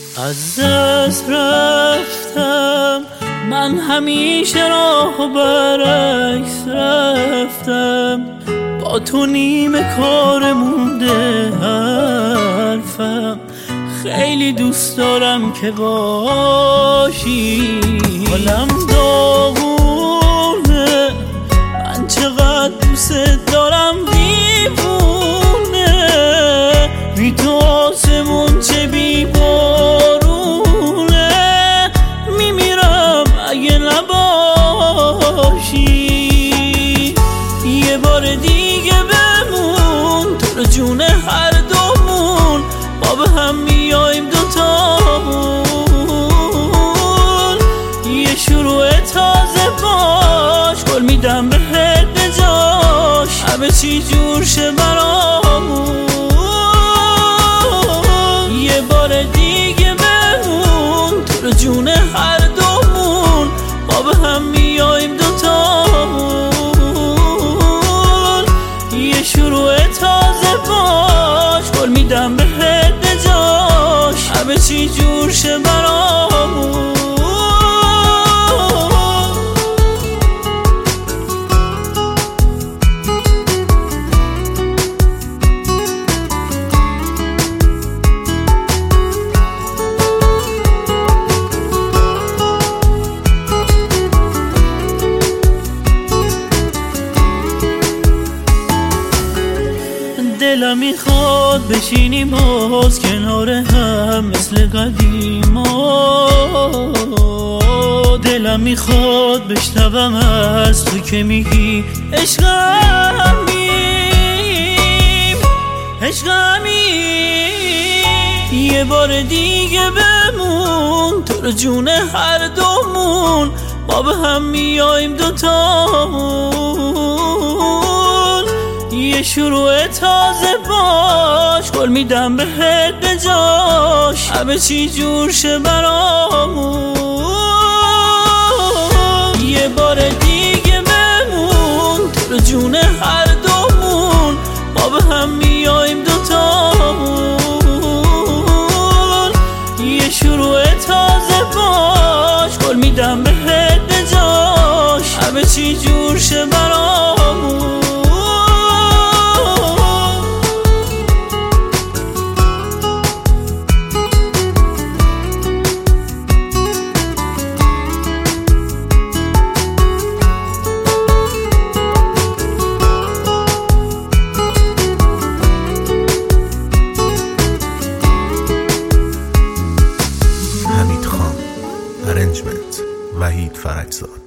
از دست رفتم من، همیشه راه برعکس رفتم، با تو نیمه کار مونده حرفم، خیلی دوست دارم که باشی. حالم داغونه، من چقدر دوست دارم دیوونه، بی تو آسمون چه بی بارونه، میمیرم اگه نباشی. یه بار دیگه بمون، تو رو جون هر دومون، ما به هم میاییم دوتامون. یه شروع تازه باش، گل میدم بهت بجاش، همه چی جور شه برامون. یه بار دیگه بمون، تو رو جون هر دومون، ما به هم میاییم دوتامون. یه شروع تازه باش، گل میدم بهت بجاش، همه چی جور شه برامون. دلم میخواد بشینیم باز کنار هم مثل قدیما، دلم میخواد بشنوم از تو که میگی عشقمیم عشقمیم. یه بار دیگه بمون، تو رو جون هر دومون، ما به هم میاییم دوتامون. یه شروع تازه باش، گل میدم بهت بجاش، همه چی جور شه برامون. یه بار دیگه بمون، تو رو جون هر دومون، ما به هم میاییم دوتامون. یه شروع تازه باش، گل میدم بهت بجاش، همه چی جور شه برامون. ارنجمنت وحید فرجزاد.